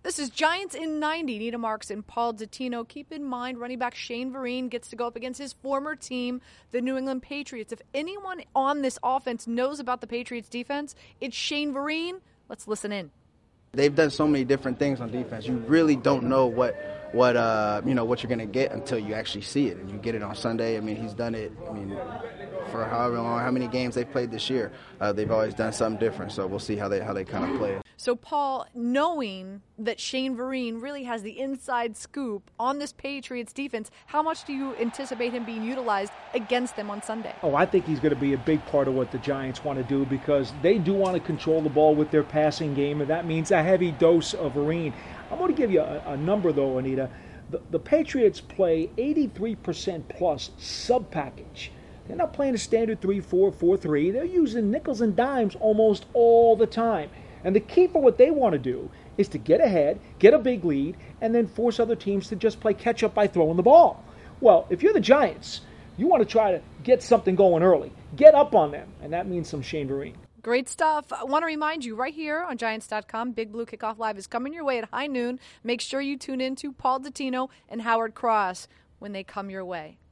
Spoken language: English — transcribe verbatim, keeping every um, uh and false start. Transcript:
This is Giants in ninety. Nita Marks and Paul Dottino. Keep in mind, running back Shane Vereen gets to go up against his former team, the New England Patriots. If anyone on this offense knows about the Patriots defense, it's Shane Vereen. Let's listen in. They've done so many different things on defense. You really don't know what what uh, you know what you're going to get until you actually see it, and you get it on Sunday. I mean, he's done it. I mean, for however long, how many games they've played this year, uh, they've always done something different. So we'll see how they how they kind of play it. So, Paul, knowing that Shane Vereen really has the inside scoop on this Patriots defense, how much do you anticipate him being utilized against them on Sunday? Oh, I think he's going to be a big part of what the Giants want to do because they do want to control the ball with their passing game, and that means a heavy dose of Vereen. I'm going to give you a, a number, though, Anita. The, the Patriots play eighty-three percent plus sub-package. They're not playing a standard three four, four three. They're using nickels and dimes almost all the time. And the key for what they want to do is to get ahead, get a big lead, and then force other teams to just play catch-up by throwing the ball. Well, if you're the Giants, you want to try to get something going early. Get up on them, and that means some Shane Vereen. Great stuff. I want to remind you right here on Giants dot com, Big Blue Kickoff Live is coming your way at high noon. Make sure you tune in to Paul Dottino and Howard Cross when they come your way.